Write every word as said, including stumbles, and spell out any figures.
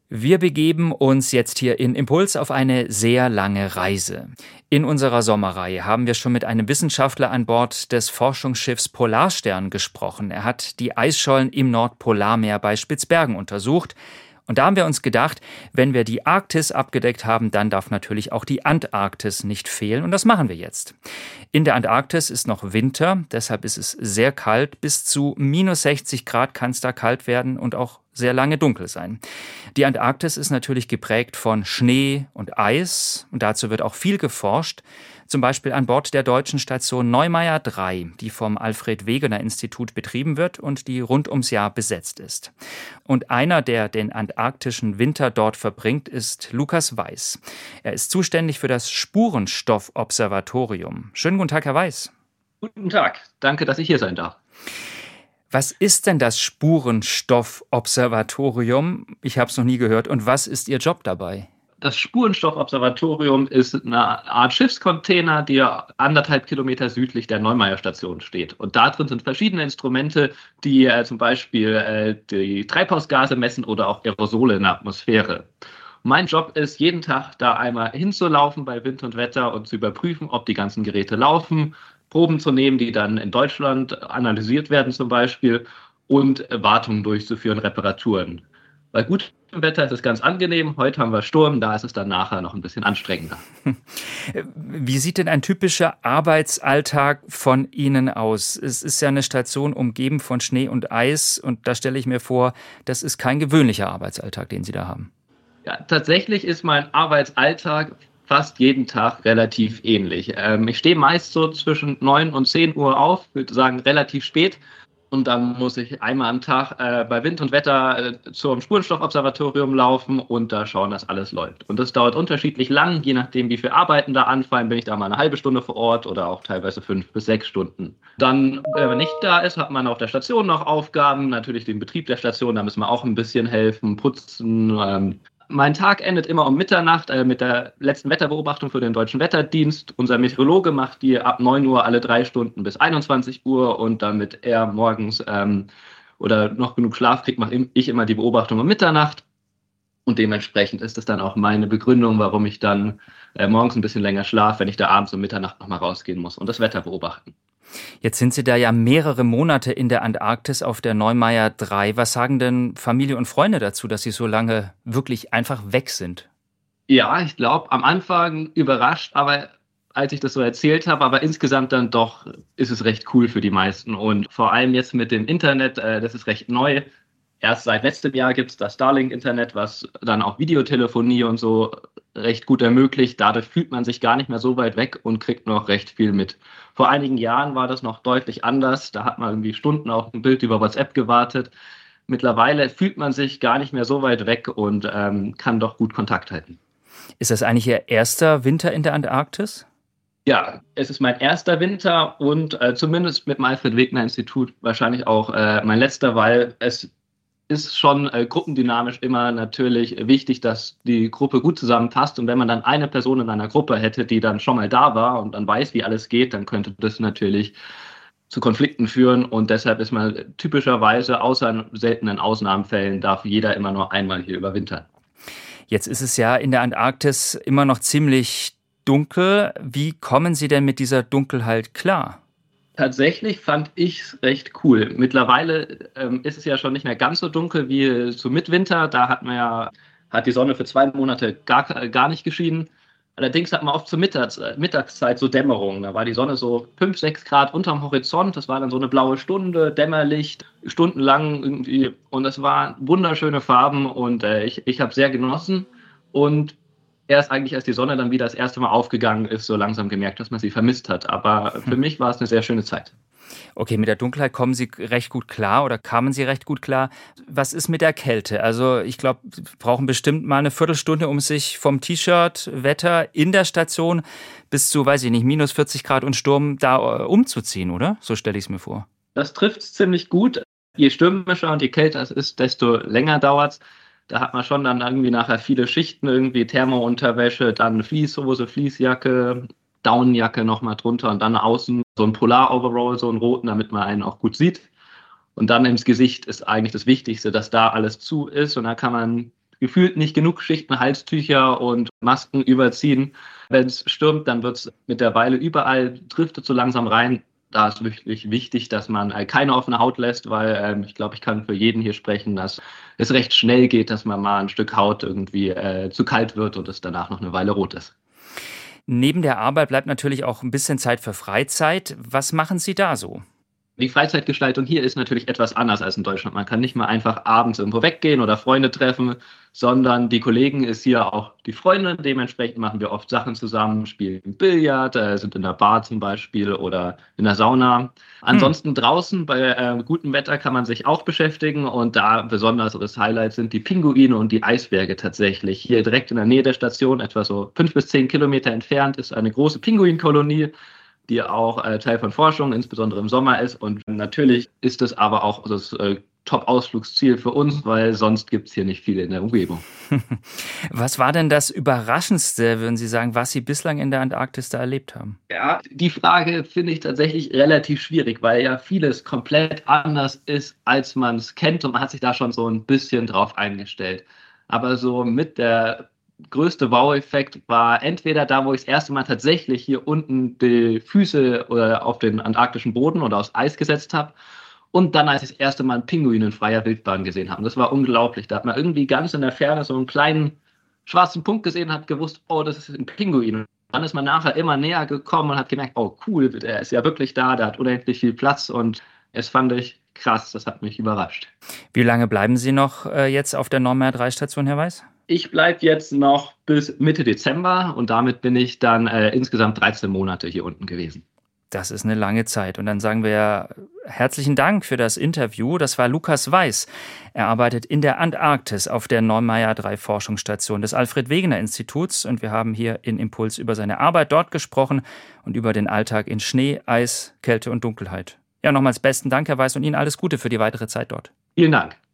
Wir begeben uns jetzt hier in Impuls auf eine sehr lange Reise. In unserer Sommerreihe haben wir schon mit einem Wissenschaftler an Bord des Forschungsschiffs Polarstern gesprochen. Er hat die Eisschollen im Nordpolarmeer bei Spitzbergen untersucht. Und da haben wir uns gedacht, wenn wir die Arktis abgedeckt haben, dann darf natürlich auch die Antarktis nicht fehlen. Und das machen wir jetzt. In der Antarktis ist noch Winter, deshalb ist es sehr kalt. Bis zu minus sechzig Grad kann es da kalt werden und auch sehr lange dunkel sein. Die Antarktis ist natürlich geprägt von Schnee und Eis. Und dazu wird auch viel geforscht. Zum Beispiel an Bord der deutschen Station Neumayer drei, die vom Alfred-Wegener-Institut betrieben wird und die rund ums Jahr besetzt ist. Und einer, der den antarktischen Winter dort verbringt, ist Lukas Weiß. Er ist zuständig für das Spurenstoff-Observatorium. Schönen guten Tag, Herr Weiß. Guten Tag, danke, dass ich hier sein darf. Was ist denn das Spurenstoff-Observatorium? Ich habe es noch nie gehört. Und was ist Ihr Job dabei? Das Spurenstoff-Observatorium ist eine Art Schiffscontainer, der anderthalb Kilometer südlich der Neumayer-Station steht. Und da drin sind verschiedene Instrumente, die äh, zum Beispiel äh, die Treibhausgase messen oder auch Aerosole in der Atmosphäre. Mein Job ist, jeden Tag da einmal hinzulaufen bei Wind und Wetter und zu überprüfen, ob die ganzen Geräte laufen, Proben zu nehmen, die dann in Deutschland analysiert werden zum Beispiel, und Wartungen durchzuführen, Reparaturen. Bei gutem Wetter ist es ganz angenehm. Heute haben wir Sturm, da ist es dann nachher noch ein bisschen anstrengender. Wie sieht denn ein typischer Arbeitsalltag von Ihnen aus? Es ist ja eine Station umgeben von Schnee und Eis und da stelle ich mir vor, das ist kein gewöhnlicher Arbeitsalltag, den Sie da haben. Ja, tatsächlich ist mein Arbeitsalltag fast jeden Tag relativ ähnlich. Ähm, ich stehe meist so zwischen neun und zehn Uhr auf, würde sagen relativ spät. Und dann muss ich einmal am Tag äh, bei Wind und Wetter äh, zum Spurenstoffobservatorium laufen und da schauen, dass alles läuft. Und das dauert unterschiedlich lang, je nachdem, wie viel Arbeiten da anfallen, bin ich da mal eine halbe Stunde vor Ort oder auch teilweise fünf bis sechs Stunden. Dann, wenn man nicht da ist, hat man auf der Station noch Aufgaben, natürlich den Betrieb der Station, da müssen wir auch ein bisschen helfen, putzen. Ähm. Mein Tag endet immer um Mitternacht äh, mit der letzten Wetterbeobachtung für den Deutschen Wetterdienst. Unser Meteorologe macht die ab neun Uhr alle drei Stunden bis einundzwanzig Uhr und damit er morgens ähm, oder noch genug Schlaf kriegt, mache ich immer die Beobachtung um Mitternacht. Und dementsprechend ist das dann auch meine Begründung, warum ich dann äh, morgens ein bisschen länger schlafe, wenn ich da abends um Mitternacht nochmal rausgehen muss und das Wetter beobachten. Jetzt sind Sie da ja mehrere Monate in der Antarktis auf der Neumayer drei. Was sagen denn Familie und Freunde dazu, dass Sie so lange wirklich einfach weg sind? Ja, ich glaube, am Anfang überrascht, aber als ich das so erzählt habe, aber insgesamt dann doch ist es recht cool für die meisten. Und vor allem jetzt mit dem Internet, äh, das ist recht neu. Erst seit letztem Jahr gibt es das Starlink-Internet, was dann auch Videotelefonie und so recht gut ermöglicht. Dadurch fühlt man sich gar nicht mehr so weit weg und kriegt noch recht viel mit. Vor einigen Jahren war das noch deutlich anders. Da hat man irgendwie Stunden auf ein Bild über WhatsApp gewartet. Mittlerweile fühlt man sich gar nicht mehr so weit weg und ähm, kann doch gut Kontakt halten. Ist das eigentlich Ihr erster Winter in der Antarktis? Ja, es ist mein erster Winter und äh, zumindest mit dem Alfred-Wegener-Institut wahrscheinlich auch äh, mein letzter, weil es ist schon äh, gruppendynamisch immer natürlich wichtig, dass die Gruppe gut zusammenpasst. Und wenn man dann eine Person in einer Gruppe hätte, die dann schon mal da war und dann weiß, wie alles geht, dann könnte das natürlich zu Konflikten führen. Und deshalb ist man typischerweise, außer in seltenen Ausnahmefällen, darf jeder immer nur einmal hier überwintern. Jetzt ist es ja in der Antarktis immer noch ziemlich dunkel. Wie kommen Sie denn mit dieser Dunkelheit klar? Tatsächlich fand ich es recht cool. Mittlerweile ähm, ist es ja schon nicht mehr ganz so dunkel wie zu Mitwinter. Da hat man ja, hat die Sonne für zwei Monate gar, gar nicht geschienen. Allerdings hat man oft zur Mittags, Mittagszeit so Dämmerung. Da war die Sonne so fünf, sechs Grad unterm Horizont. Das war dann so eine blaue Stunde, Dämmerlicht, stundenlang irgendwie. Und das waren wunderschöne Farben und äh, ich, ich habe sehr genossen. Und erst eigentlich, als die Sonne dann wieder das erste Mal aufgegangen ist, so langsam gemerkt, dass man sie vermisst hat. Aber für mich war es eine sehr schöne Zeit. Okay, mit der Dunkelheit kommen Sie recht gut klar oder kamen Sie recht gut klar. Was ist mit der Kälte? Also ich glaube, Sie brauchen bestimmt mal eine Viertelstunde, um sich vom T-Shirt, Wetter in der Station bis zu, weiß ich nicht, minus vierzig Grad und Sturm da umzuziehen, oder? So stelle ich es mir vor. Das trifft es ziemlich gut. Je stürmischer und je kälter es ist, desto länger dauert es. Da hat man schon dann irgendwie nachher viele Schichten, irgendwie Thermounterwäsche, dann Fließhose, Fließjacke, Daunenjacke nochmal drunter und dann außen so ein Polar-Overall, so einen roten, damit man einen auch gut sieht. Und dann ins Gesicht ist eigentlich das Wichtigste, dass da alles zu ist und da kann man gefühlt nicht genug Schichten, Halstücher und Masken überziehen. Wenn es stürmt, dann wird es mittlerweile überall, driftet so langsam rein. Da ist wirklich wichtig, dass man keine offene Haut lässt, weil ähm, ich glaube, ich kann für jeden hier sprechen, dass es recht schnell geht, dass man mal ein Stück Haut irgendwie äh, zu kalt wird und es danach noch eine Weile rot ist. Neben der Arbeit bleibt natürlich auch ein bisschen Zeit für Freizeit. Was machen Sie da so? Die Freizeitgestaltung hier ist natürlich etwas anders als in Deutschland. Man kann nicht mal einfach abends irgendwo weggehen oder Freunde treffen, sondern die Kollegen ist hier auch die Freunde. Dementsprechend machen wir oft Sachen zusammen, spielen Billard, äh, sind in der Bar zum Beispiel oder in der Sauna. Ansonsten hm. draußen bei äh, gutem Wetter kann man sich auch beschäftigen und da besonderes Highlight sind die Pinguine und die Eisberge tatsächlich. Hier direkt in der Nähe der Station, etwa so fünf bis zehn Kilometer entfernt, ist eine große Pinguinkolonie, die auch äh, Teil von Forschung, insbesondere im Sommer ist. Und natürlich ist es aber auch das äh, Top-Ausflugsziel für uns, weil sonst gibt es hier nicht viele in der Umgebung. Was war denn das Überraschendste, würden Sie sagen, was Sie bislang in der Antarktis da erlebt haben? Ja, die Frage finde ich tatsächlich relativ schwierig, weil ja vieles komplett anders ist, als man es kennt und man hat sich da schon so ein bisschen drauf eingestellt. Aber so mit der größte Wow-Effekt war entweder da, wo ich das erste Mal tatsächlich hier unten die Füße oder auf den antarktischen Boden oder aufs Eis gesetzt habe und dann, als ich das erste Mal einen Pinguin in freier Wildbahn gesehen habe. Das war unglaublich. Da hat man irgendwie ganz in der Ferne so einen kleinen schwarzen Punkt gesehen und hat gewusst, oh, das ist ein Pinguin. Und dann ist man nachher immer näher gekommen und hat gemerkt, oh cool, der ist ja wirklich da, der hat unendlich viel Platz und das fand ich krass, das hat mich überrascht. Wie lange bleiben Sie noch äh, jetzt auf der Normandie drei Station, Herr Weiß? Ich bleibe jetzt noch bis Mitte Dezember und damit bin ich dann äh, insgesamt dreizehn Monate hier unten gewesen. Das ist eine lange Zeit. Und dann sagen wir ja herzlichen Dank für das Interview. Das war Lukas Weiß. Er arbeitet in der Antarktis auf der Normandie drei Forschungsstation des Alfred-Wegener-Instituts. Und wir haben hier in Impuls über seine Arbeit dort gesprochen und über den Alltag in Schnee, Eis, Kälte und Dunkelheit. Ja, nochmals besten Dank, Herr Weiß, und Ihnen alles Gute für die weitere Zeit dort. Vielen Dank.